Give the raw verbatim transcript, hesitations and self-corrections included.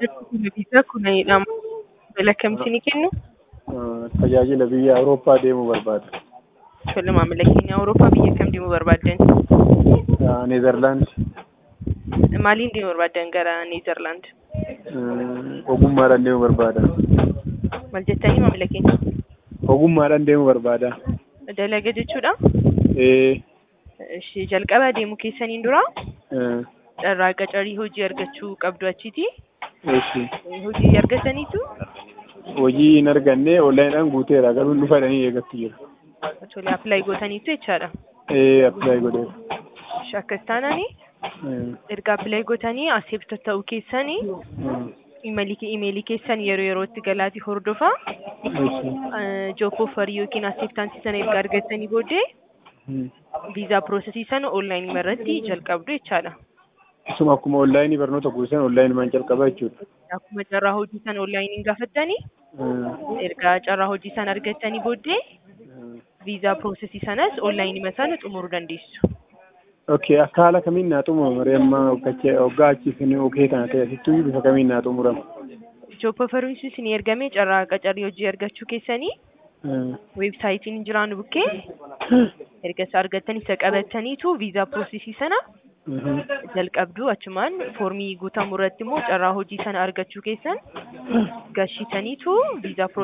Biisa kunniidhaan maamila kamii kennu? Tajaajila biyya Awurooppaa deemuu barbaada. Tole maamila keenya Awurooppaa biyya kam deemuu barbaaddan? Neezerlaand. Maaliin deemuu barbaaddan gara Neezerlaand? Ogummaadhaan deemuu barbaada. Maal jettanii maamila keenya? Ogummaadhaan deemuu barbaada. Dalaga jechuudha? Ee. Ishee jalqaba deemuu keessaniin dura Eh. carraa qacarii hojii argachuu qabdu achiiti. Eeshi. Hojii argataniitu Hojii hin arganne onlaayinaan guuteera garuu nu fadhanii eeggatti jira. tole apply gootaniitu jechaadha. Ee appilaayi godheera. Ishee akkas taanaani Eh. erga apply gootanii accept ta'uu keessanii imeelii keessan yeroo yerootti galaati hordofa. Eeshi. Job offer yookiin acceptance sana erga argatanii booddee viizaa piroosesii sana onlaayinii irratti jalqabdu jechaadha. Isuma akkuma onlaayinii barnoota guutusan onlaayinumaan jalqabaa jechuudha. Akkuma carraa hojii sana onlaayiniin gaafattanii erga carraa hojii sana argattanii booddee viizaa piroosesii sanas onlaayinii sana xumuruu dandeessu. Okay, akka haala kamiin naa xumurama amma hoggaa achiifin okee kana ta'e asittuu bifa kamiin naa xumurama? Job offeruun isin ergame carraa qacarii hojii argachuu keessanii weebsaayitiin jiraannu bukkee erga isa argattanii isa qabattaniitu viizaa piroosesii sana jalqabdu achumaan foormii guutamu irratti immoo carraa hojii sana argachuu keessan gashitaniitu viizaa